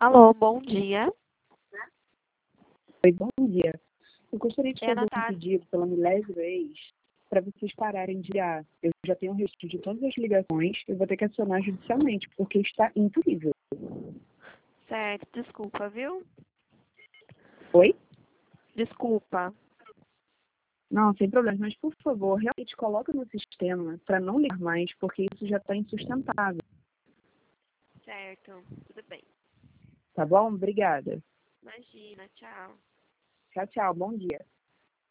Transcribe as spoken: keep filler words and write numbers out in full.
Alô, bom dia. Oi, bom dia. Eu gostaria de É a fazer um Natália. pedido pela milésima vez para vocês pararem de ligar. Eu já tenho um registro de todas as ligações e vou ter que acionar judicialmente, porque está impossível. Certo, desculpa, viu? Oi? Desculpa. Não, sem problema, mas por favor, realmente coloca no sistema para não ligar mais, porque isso já está insustentável. Certo, tudo bem. Tá bom? Obrigada. Imagina, tchau. Tchau, tchau. Bom dia.